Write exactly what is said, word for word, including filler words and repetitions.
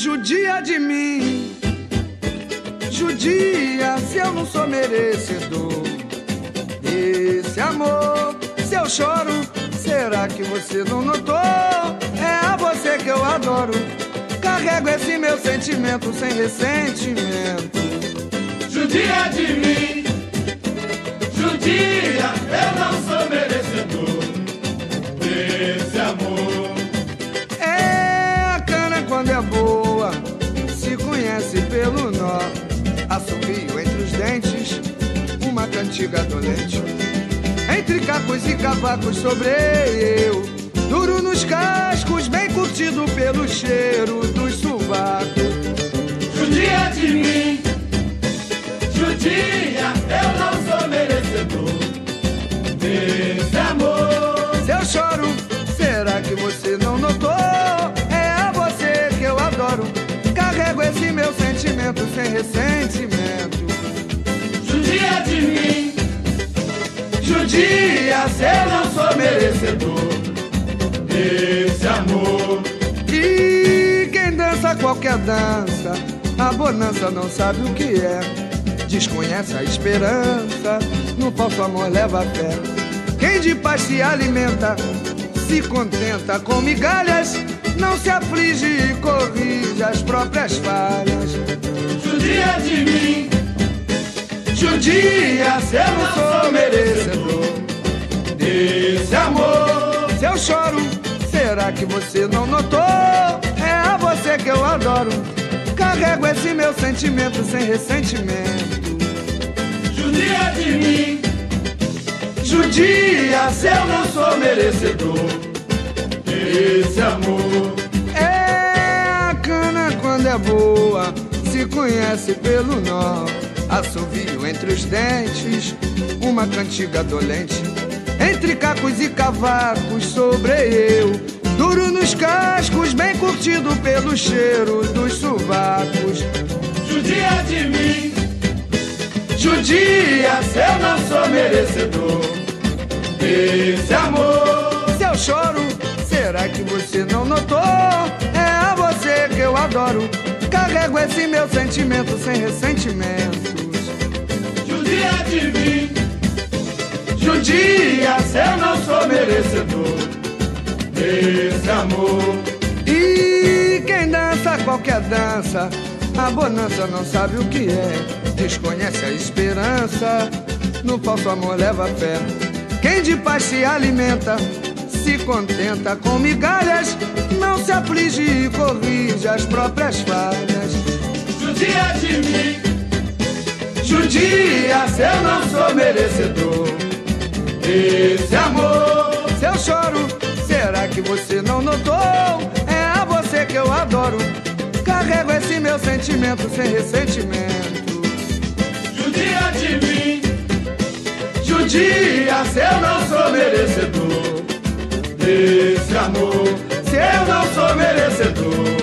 Judia de mim, judia se eu não sou merecedor desse amor. Se eu choro, será que você não notou? É a você que eu adoro. Carrego esse meu sentimento sem ressentimento. Judia de mim, judia, eu não sou merecedor desse amor. É, a cana quando é boa se conhece pelo nó. Assovio entre os dentes, uma cantiga dolente. Entre cacos e cavacos sobrei eu, duro nos cascos, bem curtido pelo cheiro dos sovacos. Judia de mim, judia, eu não sou merecedor desse amor. Se eu choro, será que você não notou? É a você que eu adoro. Carrego esse meu sentimento sem ressentimento. Judia de mim, judia, se eu não sou merecedor desse amor. E quem dança qualquer dança, a bonança não sabe o que é. Desconhece a esperança, no falso amor leva a fé. Quem de paz se alimenta, se contenta com migalhas, não se aflige e corrige as próprias falhas. Judia de mim, judia, se eu não sou merecedor desse amor. Se eu choro, será que você não notou? É a você que eu adoro. Carrego esse meu sentimento sem ressentimento. Judia de mim, judia, se eu não sou merecedor desse amor. É, a cana quando é boa se conhece pelo nó. Assovio entre os dentes, uma cantiga dolente. Entre cacos e cavacos sobrei eu, duro nos cascos, bem curtido pelo cheiro dos sovacos. Judia de mim, judia, se eu não sou merecedor desse amor. Se eu choro, será que você não notou? É a você que eu adoro. Carrego esse meu sentimento sem ressentimentos. Judia de mim, judia, se eu não sou merecedor desse amor. E quem dança qualquer dança, a bonança não sabe o que é. Desconhece a esperança, no falso amor leva fé. Quem de paz se alimenta, se contenta com migalhas, não se aflige e corrige as próprias falhas. Judia de mim, judia, se eu não sou merecedor desse amor. Se eu choro, será que você não notou? É a você que eu adoro. Carrego esse meu sentimento sem ressentimento. Judia de mim, judia, se eu não sou merecedor desse amor. Se eu não sou merecedor